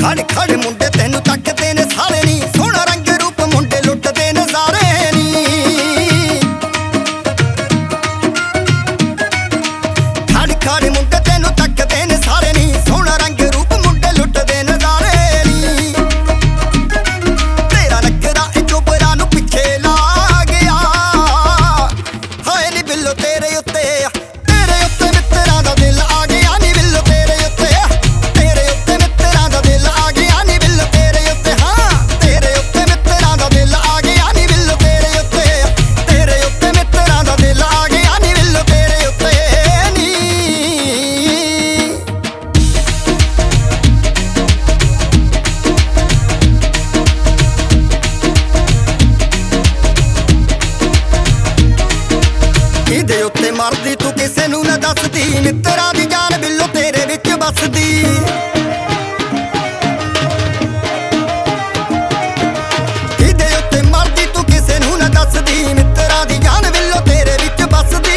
ਖੜ ਖੜ ਮੁੰਡੇ ਤੈਨੂੰ ਤੱਕਦੇ ਨੇ ਸਾਰੇ ਨੀ, ਸੋਹਣਾ ਰੰਗ ਰੂਪ ਮੁੰਡੇ ਲੁੱਟਦੇ ਨਜ਼ਾਰੇ ਨੀ। ਖੜ ਖੜ ਮੁੰਡੇ ਤੈਨੂੰ ਤੱਕਦੇ ਨੇ ਸਾਰੇ ਨੀ, ਸੋਹਣਾ ਰੰਗ ਰੂਪ ਮੁੰਡੇ ਲੁੱਟਦੇ ਨਜ਼ਾਰੇ ਨੀ। ਤੇਰਾ ਨਖਰਾ ਇਹ ਚੋਬਰਾਂ ਨੂੰ ਪਿੱਛੇ ਲਾ ਗਿਆ, ਹਾਏ ਨੀ ਬਿੱਲੋ ਤੇਰੇ ਉੱਤੇ ਮਿੱਤਰਾਂ ਦਾ ਦਿਲ ਆ ਗਿਆ ਨੀ ਬਿੱਲੋ ਤੇਰੇ ਉੱਤੇ ਮਿੱਤਰਾਂ ਦਾ ਦਿਲ ਆ ਗਿਆ ਨੀ ਬਿੱਲੋ ਤੇਰੇ ਉੱਤੇ। ਹਾਂ ਤੇਰੇ ਉੱਤੇ ਮਿੱਤਰਾਂ ਦਾ ਦਿਲ ਆ ਗਿਆ ਨੀ ਬਿੱਲੋ ਤੇਰੇ ਉੱਤੇ ਮਿੱਤਰਾਂ ਦਾ ਦਿਲ ਆ ਗਿਆ ਨੀ ਬਿੱਲੋ ਤੇਰੇ ਉੱਤੇ ਨੀ। ਇਹਦੇ ਉੱਤੇ ਮਰਦੀ ਤੂੰ ਕਿਸੇ ਨੂੰ ਨਾ ਦੱਸਦੀ, ਮਿੱਤਰਾਂ ਦੀ ਜਾਨ ਬਿੱਲੋ ਤੇਰੇ ਵਿੱਚ ਵੱਸਦੀ। ਇਹਦੇ ਉੱਤੇ ਮਰਦੀ ਤੂੰ ਕਿਸੇ ਨੂੰ ਨਾ ਦੱਸਦੀ, ਮਿੱਤਰਾਂ ਦੀ ਜਾਨ ਬਿੱਲੋ ਤੇਰੇ ਵਿੱਚ ਵੱਸਦੀ।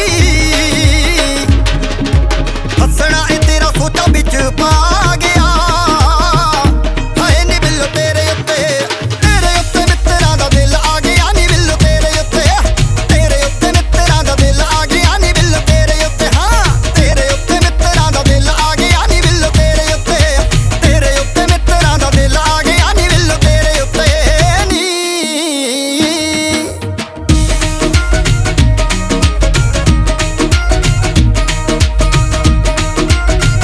ਹੱਸਣਾ ਇਹ ਤੇਰਾ ਸੋਚਾਂ ਵਿੱਚ ਪਾ ਗਿਆ, ਹਾਏ ਨੀ ਬਿੱਲੋ ਤੇਰੇ ਉੱਤੇ ਮਿੱਤਰਾਂ ਦਾ ਦਿਲ ਆ ਗਿਆ ਨੀ ਬਿੱਲੋ ਤੇਰੇ ਉੱਤੇ ਮਿੱਤਰਾਂ ਦਾ ਦਿਲ ਆ ਗਿਆ ਨੀ ਬਿੱਲੋ ਤੇਰੇ ਉੱਤੇ। ਹਾਂ ਤੇਰੇ ਉੱਤੇ ਮਿੱਤਰਾਂ ਦਾ ਦਿਲ ਆ ਗਿਆ ਨੀ ਬਿੱਲੋ ਤੇਰੇ ਉੱਤੇ ਮਿੱਤਰਾਂ ਦਾ ਦਿਲ ਆ ਗਿਆ ਨੀ ਬਿੱਲੋ ਤੇਰੇ ਉੱਤੇ ਨੀ।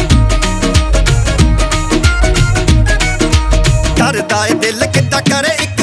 ਕਰਦਾ ਏ ਦਿਲ ਕਿੱਦਾਂ ਕਰੇ